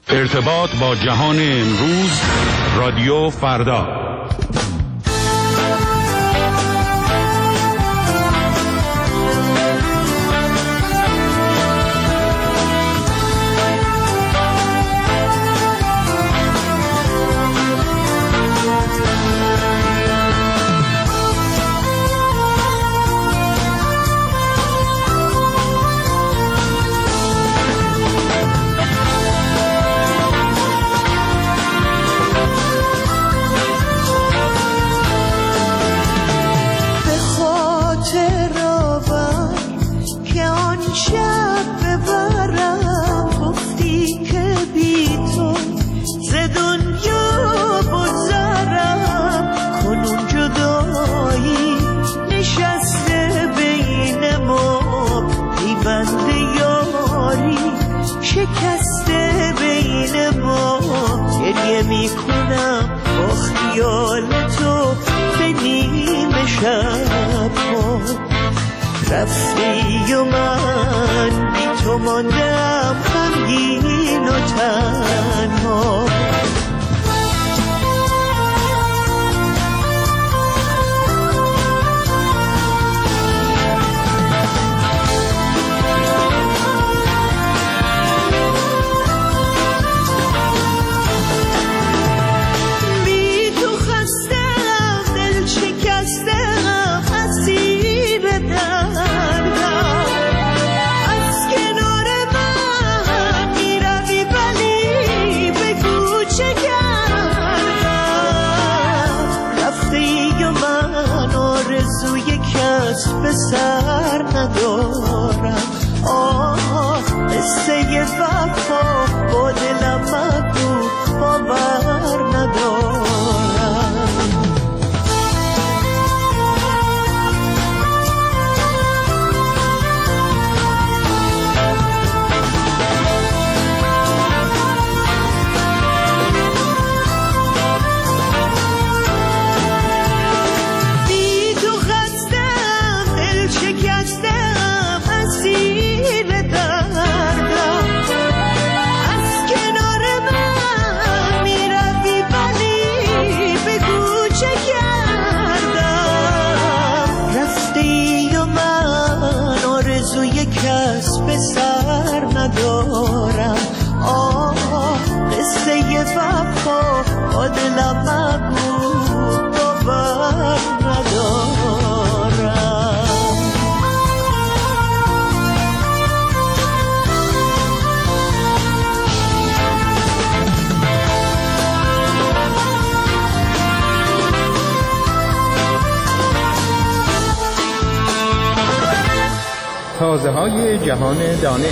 ارتباط با جهان امروز، رادیو فردا. شکسته بین ما گریه میکنم با خیال تو به نیمه شب ها. رفتی و من بی تو ماندم غمگین و تنها. به سر ندارم قصه وفا با دلم مگو باور ندارم. کس به سر ندارم قصه وفا با دلم مگو باور ندارم. تازه‌های جهان دانش.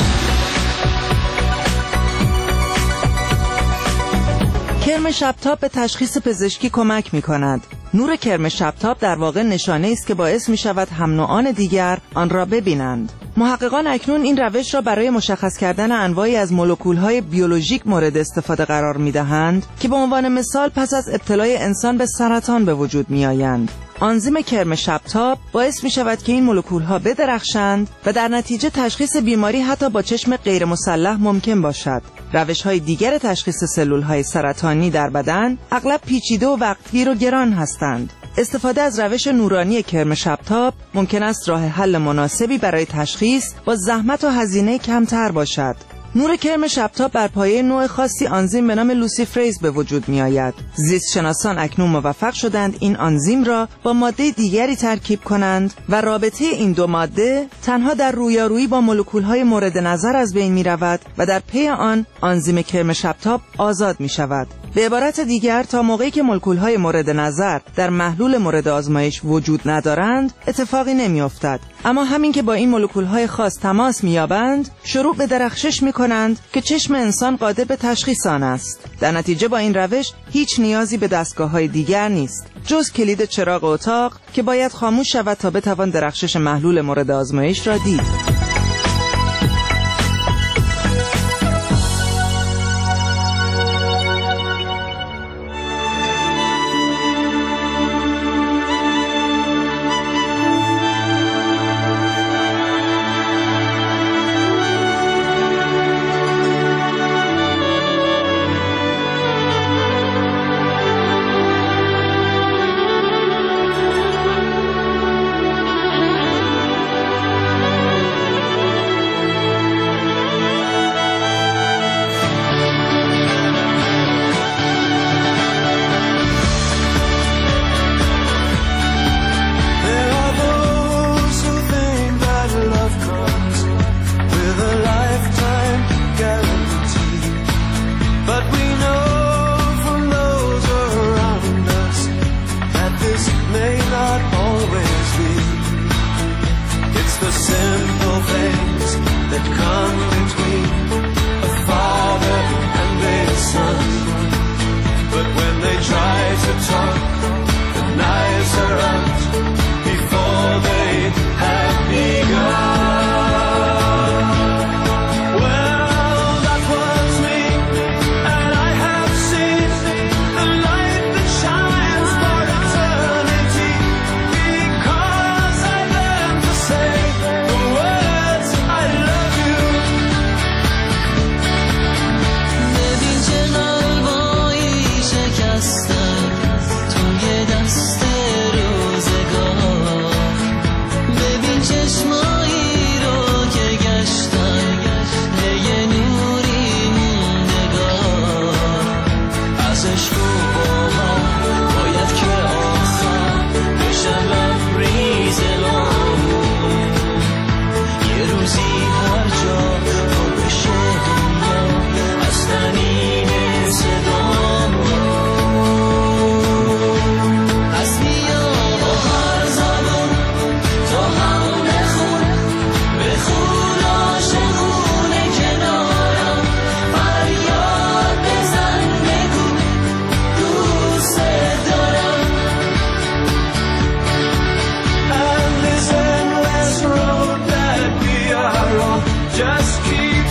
کرم شبتاب به تشخیص پزشکی کمک می‌کند. نور کرم شبتاب در واقع نشانه است که باعث می‌شود هم نوعان دیگر آن را ببینند. محققان اکنون این روش را برای مشخص کردن انواعی از مولکول‌های بیولوژیک مورد استفاده قرار می‌دهند که به عنوان مثال پس از ابتلای انسان به سرطان به وجود می‌آیند. آنزیم کرم شبتاب باعث می شود که این مولکول‌ها بدرخشند و در نتیجه تشخیص بیماری حتی با چشم غیر مسلح ممکن باشد. روش‌های دیگر تشخیص سلول‌های سرطانی در بدن اغلب پیچیده و وقتگیر و گران هستند. استفاده از روش نورانی کرم شبتاب ممکن است راه حل مناسبی برای تشخیص با زحمت و هزینه کمتر باشد. نور کرم شبتاب بر پایه نوع خاصی آنزیم به نام لوسیفریز به وجود می آید. زیستشناسان اکنون موفق شدند این آنزیم را با ماده دیگری ترکیب کنند و رابطه این دو ماده تنها در رویارویی با مولکول‌های مورد نظر از بین می رود و در پی آن آنزیم کرم شبتاب آزاد می شود. به عبارت دیگر تا موقعی که مولکول‌های مورد نظر در محلول مورد آزمایش وجود ندارند اتفاقی نمی‌افتد. اما همین که با این مولکول‌های خاص تماس می‌یابند شروع به درخشش می‌کنند که چشم انسان قادر به تشخیص آن است. در نتیجه با این روش هیچ نیازی به دستگاه‌های دیگر نیست جز کلید چراغ اتاق که باید خاموش شود تا بتوان درخشش محلول مورد آزمایش را دید.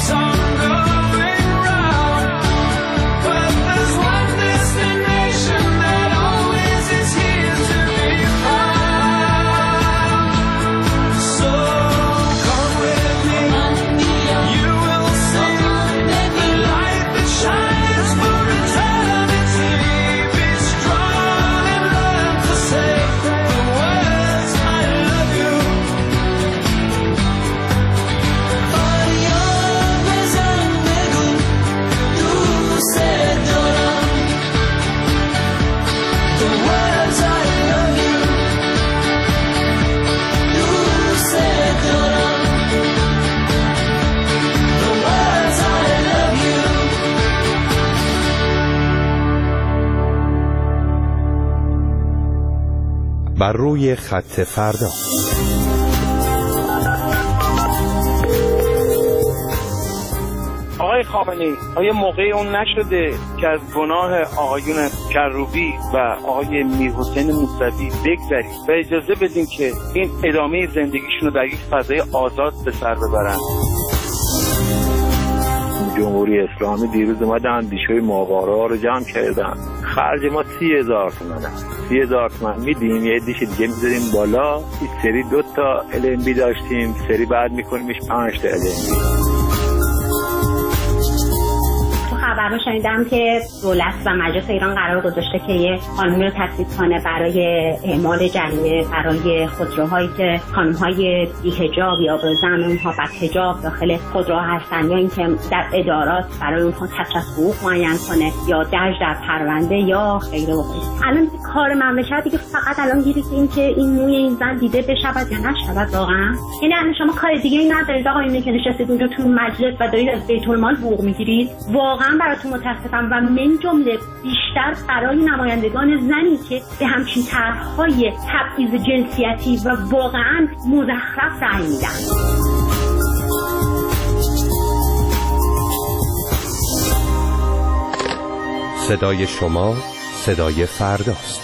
بر روی خط فردا. آقای خامنه‌ای، آیا موقع اون نشده که از گناه آقایون کروبی و آقای میرحسین موسوی بگذریم و اجازه بدیم که این ادامه زندگیشون رو در یک فضای آزاد به سر ببرن؟ جمهوری اسلامی دیروز اومدن دیشوی ماهواره رو جمع کردن، خرج ما 30,000 تومنه. 30,000 تومن میدیم، یه دیش دیگه میذاریم بالا. این سری 2 تا LMB داشتیم، سری بعد میکنیمش 5 تا LMB. خبر رو شنیدم که دولت و مجلس ایران قرار گذاشته که یه قانون رو تصویب کنه برای اعمال جریمه برای خودروهایی که خانم‌های بی‌حجاب یا به زعم اونها بدحجاب داخل خودروها هستن، یا اینکه در ادارات برای اونها کسر حقوق معین کنه یا درج در پرونده یا غیره و غیره. الان کار مملکت دیگه فقط الان گیری که این که این موی این زن دیده بشود یا نشود واقعا. یعنی الان شما کار دیگه ای ندارید آقا، اینه که نشستید اونجا تو مجلس و دارید از بیت المال حقوق میگیرید. واقعا براتون متاسفم و من جمله بیشتر برای نمایندگان زنی که به همچین طرح‌های تبعیض جنسیتی و واقعا مزخرف رأی میدن. صدای شما صدای فرداست.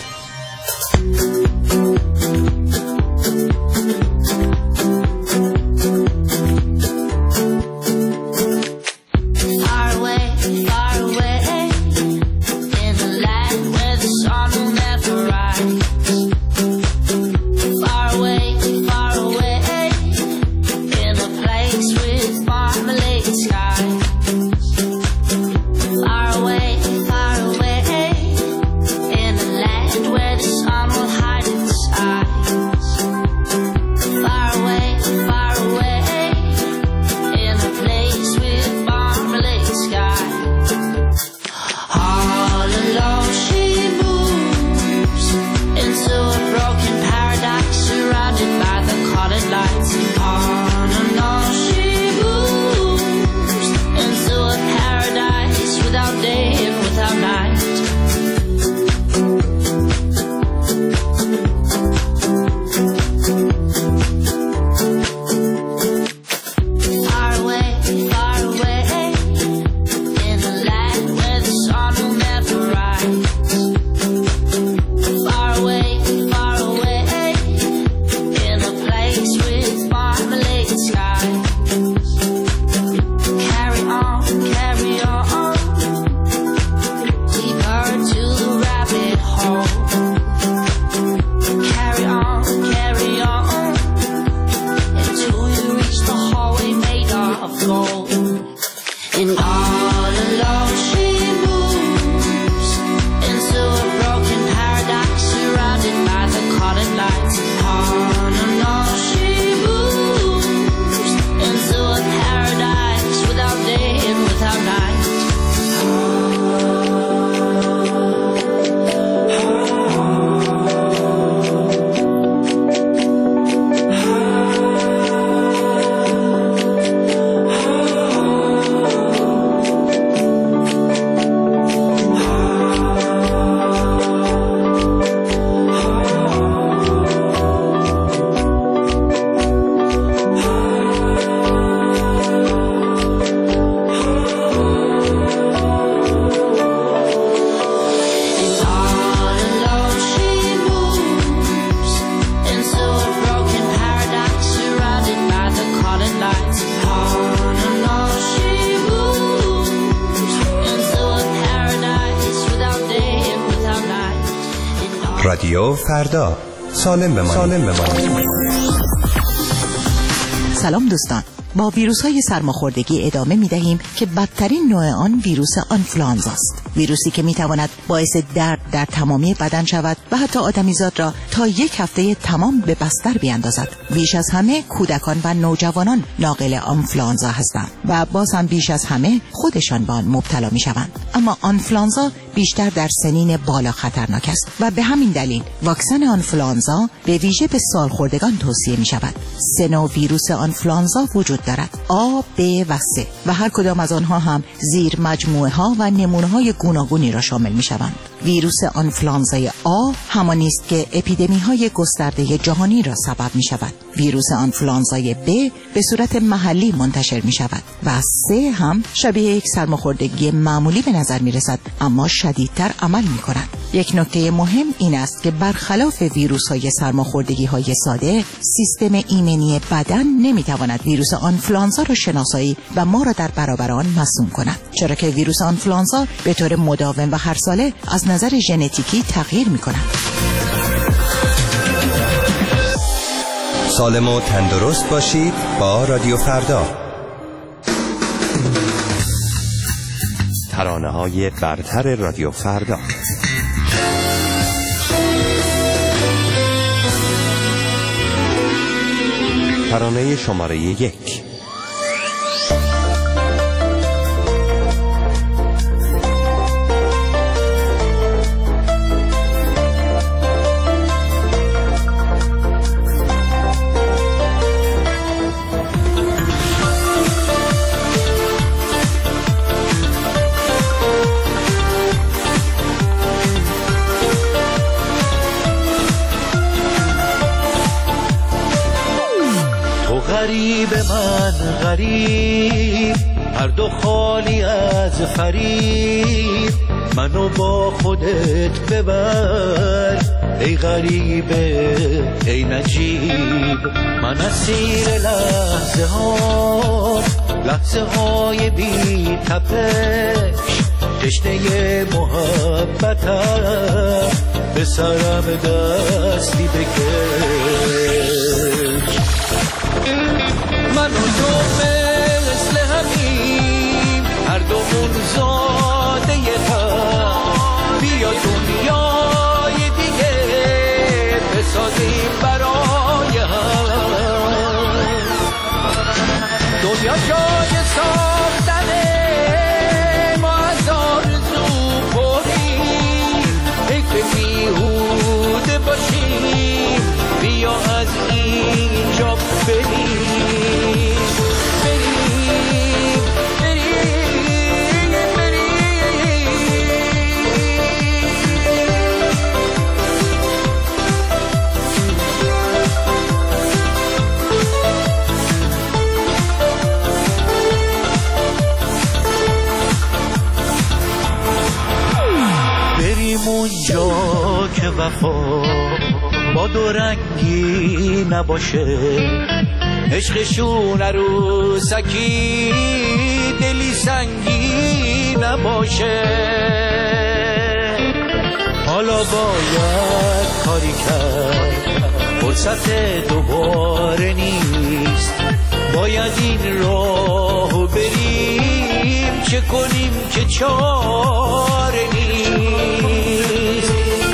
رادیو فردا، سالم بمانید. سلام دوستان، با ویروس های سرماخوردگی ادامه می دهیم که بدترین نوع آن ویروس آنفلوانزا است. ویروسی که می تواند باعث درد در تمامی بدن شود و حتی آدمیزاد را تا 1 هفته تمام به بستر بیاندازد. بیش از همه کودکان و نوجوانان ناقل آنفلوانزا هستند و باز هم بیش از همه خودشان به آن مبتلا می شوند. اما آنفلوانزا بیشتر در سنین بالا خطرناک است و به همین دلیل واکسن آنفلوانزا به ویژه به سالخوردگان توصیه می شود. 3 نوع ویروس آنفلوانزا وجود دارد: A، B و C و هر کدام از آنها هم زیر مجموعه ها و نمونه های گوناگونی را شامل می شوند. ویروس آنفلوانزای A همانی است که اپیدمی های گسترده جهانی را سبب می شود. ویروس آنفلوانزای B به صورت محلی منتشر می شود و C هم شبیه یک سرماخوردگی معمولی به نظر می رسد اما شدیدتر عمل می کند. یک نکته مهم این است که برخلاف ویروس های سرماخوردگی های ساده، سیستم ایمنی بدن نمی تواند ویروس آنفلوانزا را شناسایی و ما را در برابر آن مسموم کند، چرا که ویروس آنفلوانزا به طور مداوم و هر ساله از نظر ژنتیکی تغییر می کند. سالم و تندرست باشید با رادیو فردا. ترانه‌های برتر رادیو فردا. ترانه شماره 1. غریب من غریب، هر دو خالی از فریب، منو با خودت ببر ای غریبه ای نجیب. من اسیر لحظه های بی تپش، تشنه محبتم به سرم دستی بکش. من و تو مثل همیم، هر دومون زاده هم، بیا دنیای دیگه بسازیم برای هم. دنیا جای ساختنه، ما از آرزو پریم، حیف بیهوده باشیم، بیا از اینجا بریم. اونجا که وفا با دو رنگی نباشه، عشقشون عروسکی دلی سنگی نباشه. حالا باید کاری کرد، فرصت دوباره نیست، باید این راهو بریم، چه کنیم که چاره نیست.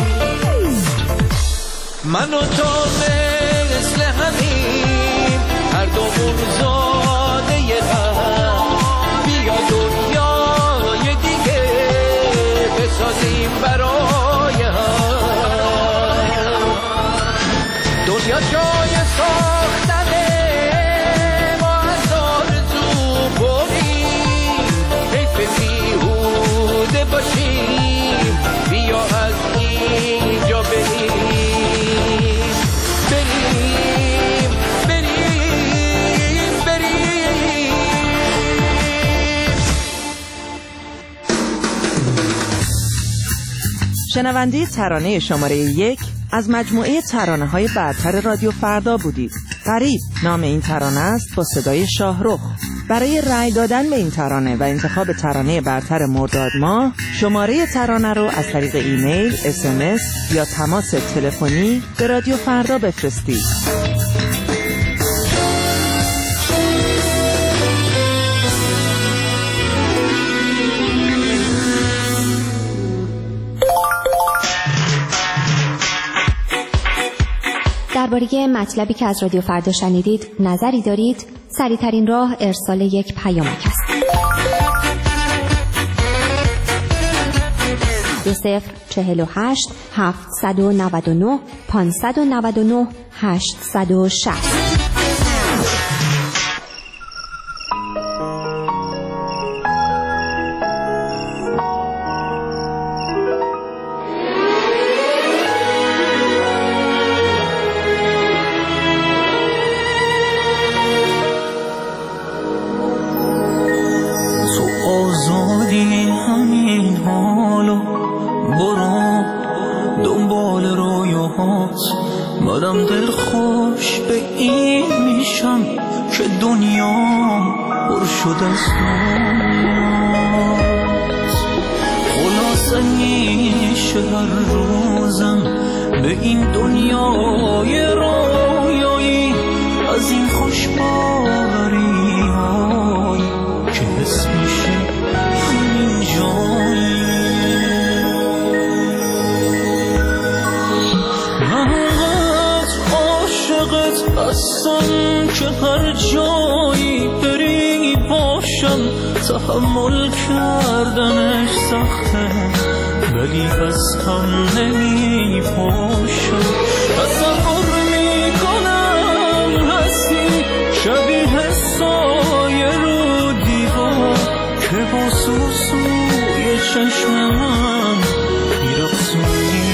من و تو مثل همیم، هر دومون زاده هم، بیا دنیای دیگه بسازیم برای هم. دنیا جای ساختنه، ما از آرزو بریم، حیف بیهوده باشیم، بیا از اینجا بریم. شنونده ترانه شماره 1 از مجموعه ترانه‌های برتر رادیو فردا بودید. غریب نام این ترانه است با صدای شاهرخ. برای رأی دادن به این ترانه و انتخاب ترانه برتر مرداد ماه، شماره ترانه رو از طریق ایمیل، SMS یا تماس تلفنی به رادیو فردا بفرستید. درباره مطلبی که از رادیو فردا شنیدید نظری دارید؟ سریع‌ترین راه ارسال یک پیامک است. 2048 799 599 860. منم دل خوش به این میشم که دنیا پر شده از دنیاست. خلاصه میشه هر روزم به این دنیای رویایی از این خوشباری های که حس میشه همین جایی. هستم که هر جایی بری باشم، تحمل کردنش سخته ولی از هم نمی پاشم. تصور میکنم هستی شبیه سایه رو دیوار که با سوسوی چشم من میرقصونی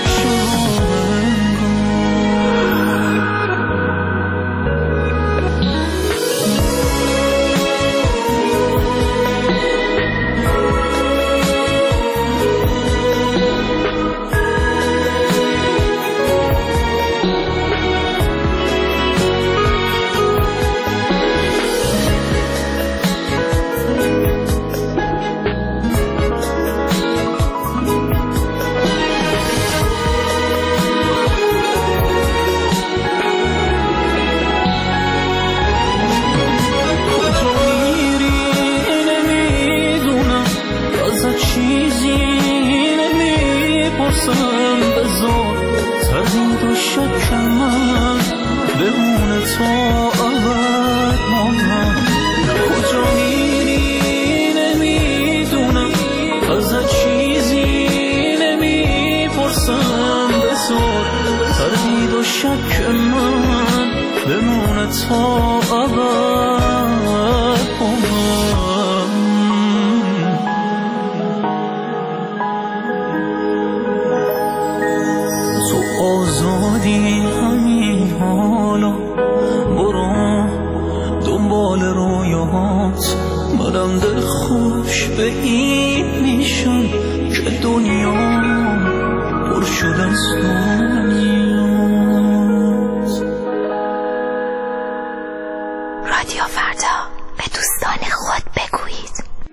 رادیو فردا به دوستان خود بگویید.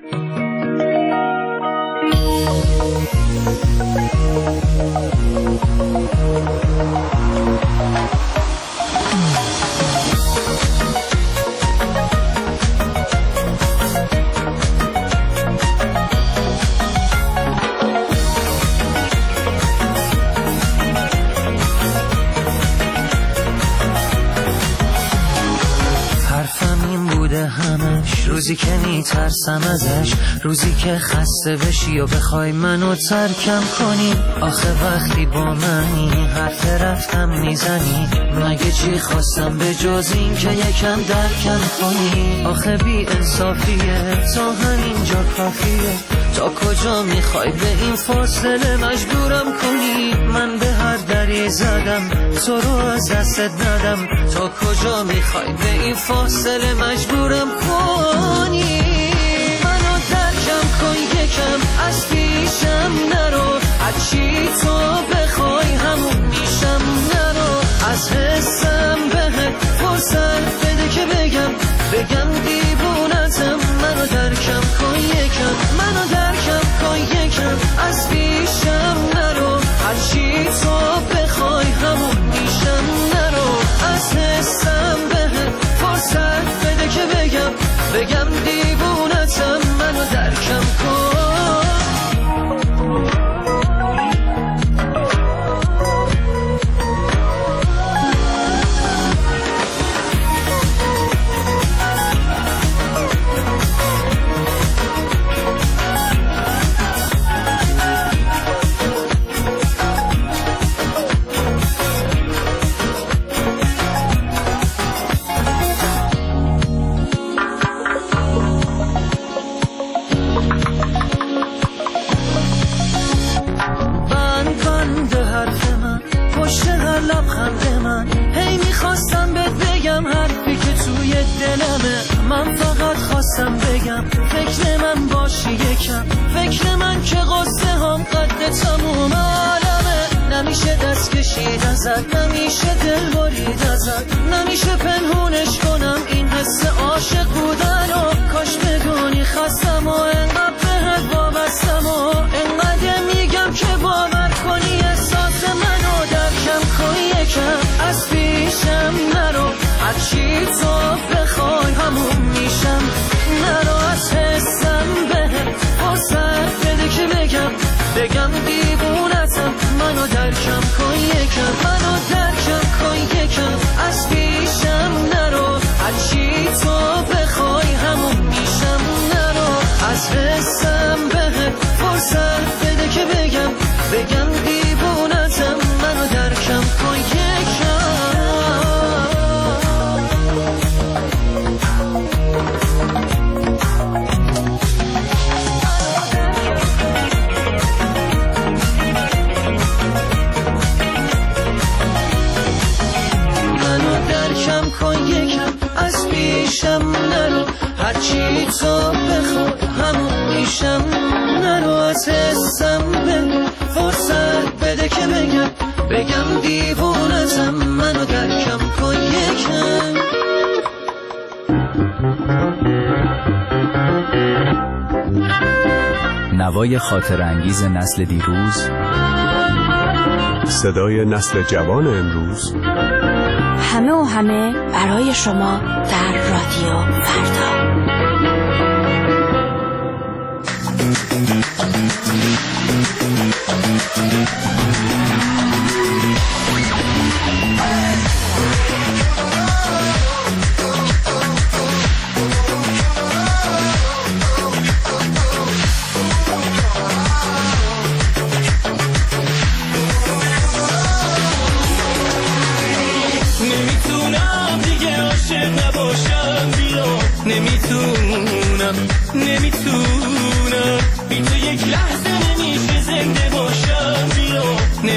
روزی که میترسم ازش، روزی که خسته بشی و بخوای منو ترکم کنی. آخه وقتی با منی حرف رفتم میزنی، مگه چی خواستم به جز این که یکم درکم کنی. آخه بی انصافیه تا همینجا کافیه، تا کجا میخوای به این فاصله مجبورم کنی. من به هر دری زدم تو رو از دستت ندم، تا کجا میخوای به این فاصله مجبورم کنی. منو درکم کن یکم، از پیشم نرو، هرچی تو بخوای همون میشم. نرو از حسم بهت فرصت بده که بگم دیوونه بگم دیوونتم منو درکم کن. من فقط خواستم بگم فکر من باشی یکم، فکر من که قصه هم قد تموم عالمه. نمیشه دست کشید ازت، نمیشه دل برید ازت، نمیشه پنهونش کنم این حس عاشق بودن و کاش بدونی خستم و انقدر بهت وابستم و انقدر میگم که باور کنی احساس منو درکم کن یکم. از پیشم نرو هرچی تو بخوای همون میشم، نرو از حسم بهت فرصت بده که بگم دیوونتم منو درکم کن یکم، منو درکم کن یکم. از پیشم نرو هرچی تو بخوای همون میشم، نرو از حسم بهت فرصت بده که بگم دیوونتم منو درکم کن یکم. از پیشم نرو هرچی تو بخوای همون میشم، نرو از حسم بده فرصت بده که بگم دیوونتم منو درکم کن یکم. نوای خاطر انگیز نسل دیروز، صدای نسل جوان امروز، همه و همه برای شما در رادیو فردا. نمیتونم بی تو یک لحظه نمیشه زنده باشم، بیا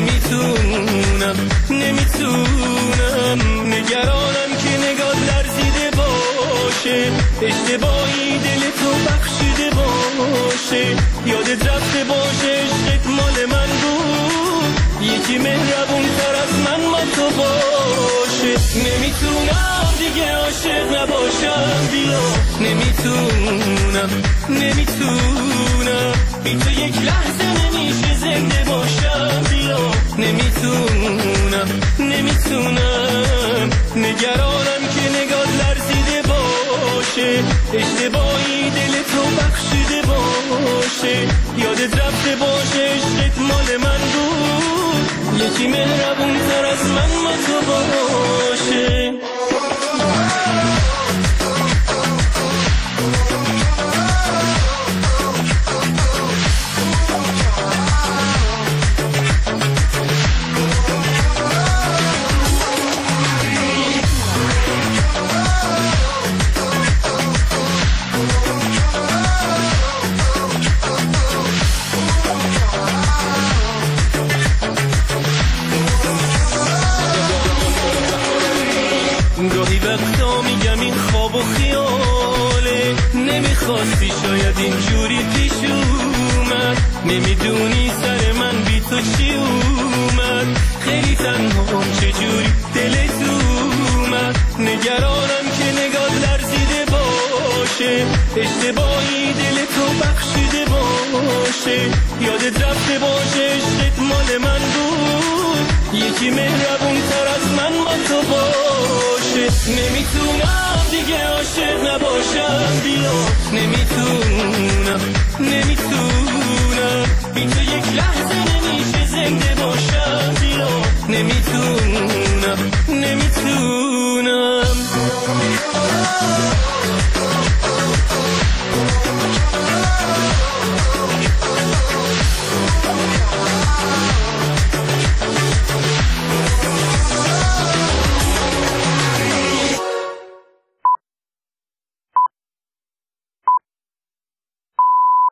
نمیتونم نگرانم که نگاه لرزیده باشه، اشتباهی دل تو بخشیده باشه، یادت رفته باشه عشقت مال من بود، یکی مهربون تر از من ما تو باشه. نمیتونم دیگه عاشق نباشم، بیا نمیتونم بی تو یک لحظه نمیشه زنده باشم، بیا نمیتونم نگرانم که نگاه لرزیده باشه، اشتباهی دل تو بخشیده باشه، یادت رفته باشه عشقت مال من بود، یکی مهربون تر از من ما تو باشه. گاهی وقتا میگم این خواب و خیاله، نمیخواستی شاید اینجوری پیش اومد، نمیدونی سر من بی تو چی اومد، خیلی تنها چجوری دلت اومد، نگرانم که نگاه لرزیده باشه، اشتباهی دل تو بخشیده باشه، یادت رفته باشه عشقت مال من بود، یکی مهربون تر از من با تو باشه. نمیتونم دیگه عاشق نباشم، بیا نمیتونم